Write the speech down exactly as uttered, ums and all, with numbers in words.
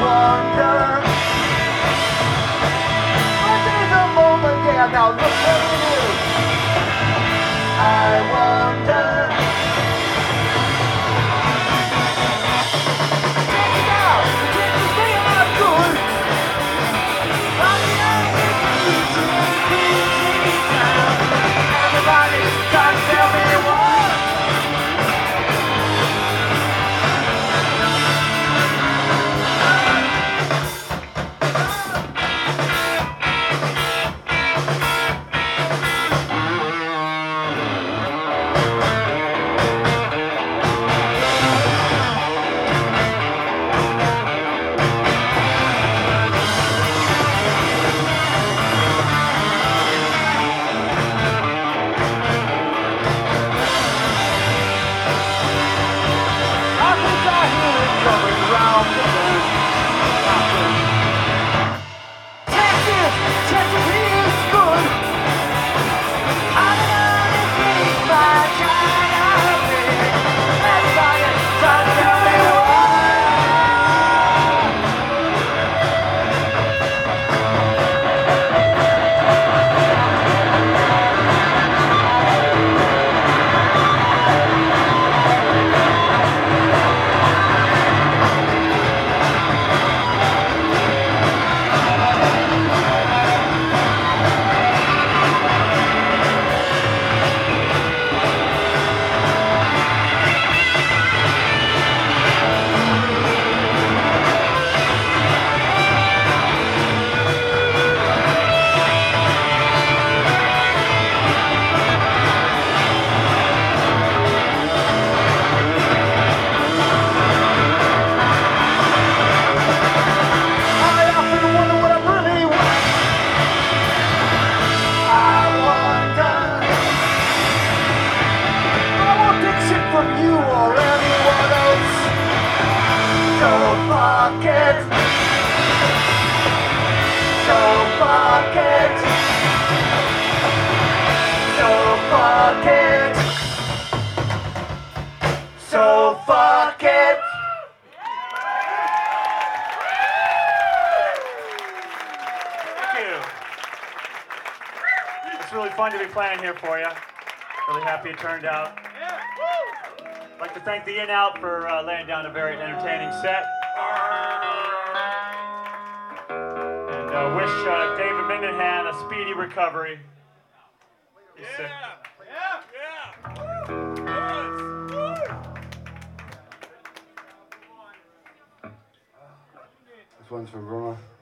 wonder. But there's a moment, yeah, now look what it is. I wonder. Check it out, check the thing out good. I'm the only creature in crazy town. Everybody's trying to tell me what. So fuck it. Thank you. It's really fun to be playing here for you. Really happy it turned out. I'd like to thank the In-Out for uh, laying down a very entertaining set. And uh, wish uh, David Mindenhan a speedy recovery. He's sick. Yeah, yeah. This one's from Roma.